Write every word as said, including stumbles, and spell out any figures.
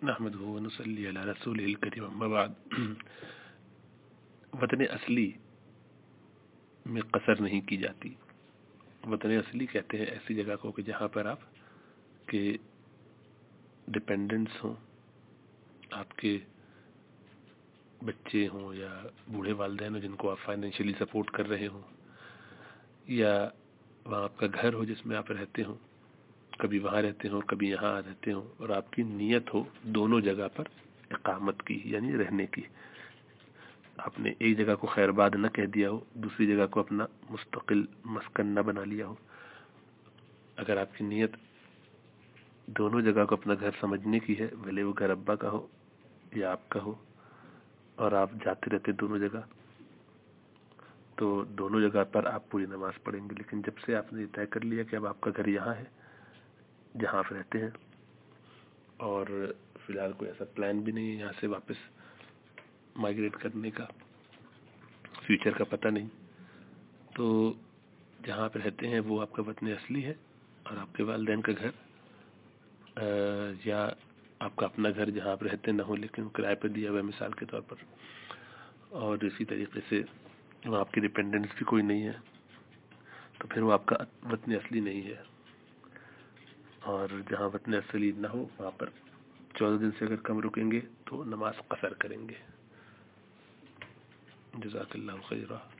نحمدہ و نصلی علی رسولہ الکریم، اما بعد۔ وطن اصلی میں قصر نہیں کی جاتی۔ وطن اصلی کہتے ہیں ایسی جگہ کو کہ جہاں پر آپ کے ڈپینڈنٹس ہوں، آپ کے بچے ہوں یا بوڑھے والدین ہوں جن کو آپ فائنینشلی سپورٹ کر رہے ہوں، یا وہاں آپ کا گھر ہو جس میں آپ رہتے ہوں، کبھی وہاں رہتے ہوں کبھی یہاں رہتے ہوں، اور آپ کی نیت ہو دونوں جگہ پر اقامت کی، یعنی رہنے کی۔ آپ نے ایک جگہ کو خیر آباد نہ کہہ دیا ہو، دوسری جگہ کو اپنا مستقل مسکن نہ بنا لیا ہو۔ اگر آپ کی نیت دونوں جگہ کو اپنا گھر سمجھنے کی ہے، بھلے وہ گھر ابا کا ہو یا آپ کا ہو، اور آپ جاتے رہتے دونوں جگہ، تو دونوں جگہ پر آپ پوری نماز پڑھیں گے۔ لیکن جب سے آپ نے طے کر لیا کہ اب آپ کا گھر یہاں ہے جہاں آپ رہتے ہیں، اور فی الحال کوئی ایسا پلان بھی نہیں ہے یہاں سے واپس مائگریٹ کرنے کا، فیوچر کا پتہ نہیں، تو جہاں آپ رہتے ہیں وہ آپ کا وطن اصلی ہے، اور آپ کے والدین کا گھر یا آپ کا اپنا گھر جہاں آپ رہتے نہ ہو لیکن کرائے پہ دیا ہوا ہے مثال کے طور پر، اور اسی طریقے سے وہاں آپ کی ڈپینڈنس بھی کوئی نہیں ہے، تو پھر وہ آپ کا وطن اصلی نہیں ہے۔ اور جہاں وطن اصلی نہ ہو وہاں پر چودہ دن سے اگر کم رکیں گے تو نماز قصر کریں گے۔ جزاک اللہ خیرہ۔